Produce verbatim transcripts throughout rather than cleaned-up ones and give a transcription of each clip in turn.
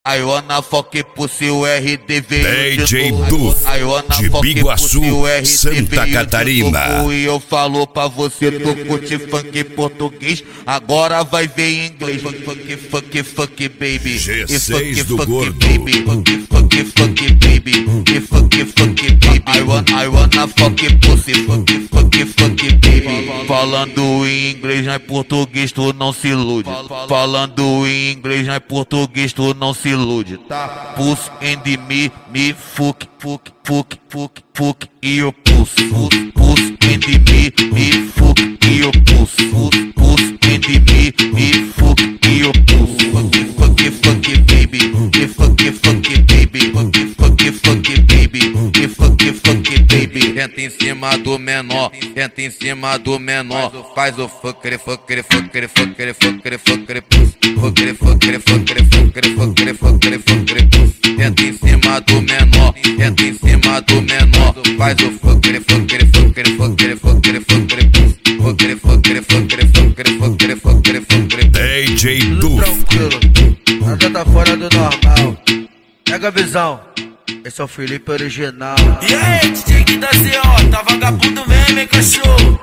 I wanna fuck pussy, o R D veio D J de novo. Duff, I wanna de fuck Biguaçu, pussy, o R D Santa veio Catarina. de novo. E eu falo pra você, tu curte funk português, agora vai ver em inglês. Funk, funk, funk, funk, baby. G E seis funk, do funk, gordo. baby. Funk, funk, funk, baby. E funk, funk, baby. I wanna, I wanna fuck pussy, funk, funk, funk, baby. Falando em inglês, não é português, tu não se ilude. Falando em inglês, não é português, tu não se ilude, tá? Puss and me, me fuck, fuck, fuck, fuck, fuck, e eu puss, puss, puss and me, me fuck, e eu puss, puss, puss and me, me fuck, e eu puss. Fuck, fuck, fuck, baby, e fuck, fuck, baby, fuck, fuck, fuck, baby, e fuck, fuck, baby. Entra em cima do menor, entra em cima do menor, faz o fucker, fucker, fucker, fucker, fucker, fucker, puss, fucker, fucker, fucker, fucker, fucker, fucker, fucker, puss. Entra em cima do menor, entra em cima do menor, faz o fucker, fucker, fucker, fucker, fucker, fucker, puss, fucker, fucker, fucker, fucker, fucker, fucker, fucker. D J Tudo Duff. tranquilo, nada tá fora do normal. Pega a visão, esse é o Felipe original. E aí, D J que da C O, tá vagabundo mesmo, hein, cachorro?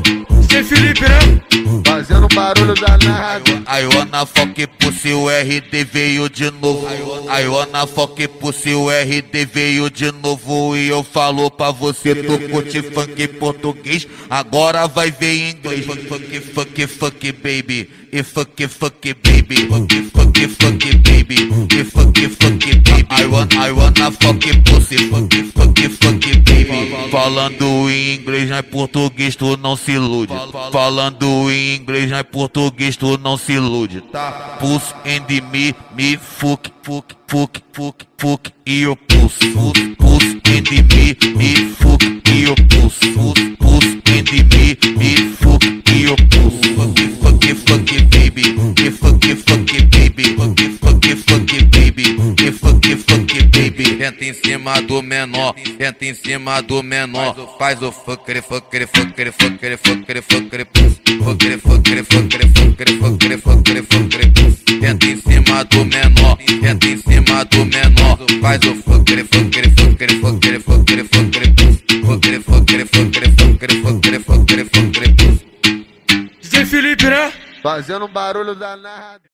D J Felipe, né? Fazendo barulho danado. I wanna fuck pussy, o R D veio de novo. I wanna fuck pussy, o R D veio de novo. E eu falo pra você, tu curte funk português, agora vai ver em inglês. Funk, funk, funk, funk, baby. E funk, funk, baby. Funk, funk, funk, baby. E funk, funk, baby. I wanna, I wanna fuck pussy, funk, funk, funk, baby. Falando em inglês, não é português, tu não se ilude. Falando em inglês, não é português, tu não se ilude, tá? Puss and me, me fuck, fuck, fuck, fuck, fuck, e eu puss, puss, puss and me, me fuck, e eu puss, puss, puss and me, me fuck, e eu puss. Fuck, fuck, fuck, baby, e fuck, fuck, baby, fuck, fuck, fuck, baby, e fuck, fuck, baby. Entra em cima do menor, entra em cima do menor, faz o fucker, fucker, fucker, fucker, fucker, fucker, puss, fucker, fucker, fucker, fucker, fucker, fucker, fucker, puss. Entra em cima do menor, entra em cima do menor, faz o fucker, fucker, fucker, fucker, fucker, fucker, puss, fucker, fucker, fucker, fucker, fucker, fucker, fucker, puss. D J Felipe, né? Fazendo barulho danado.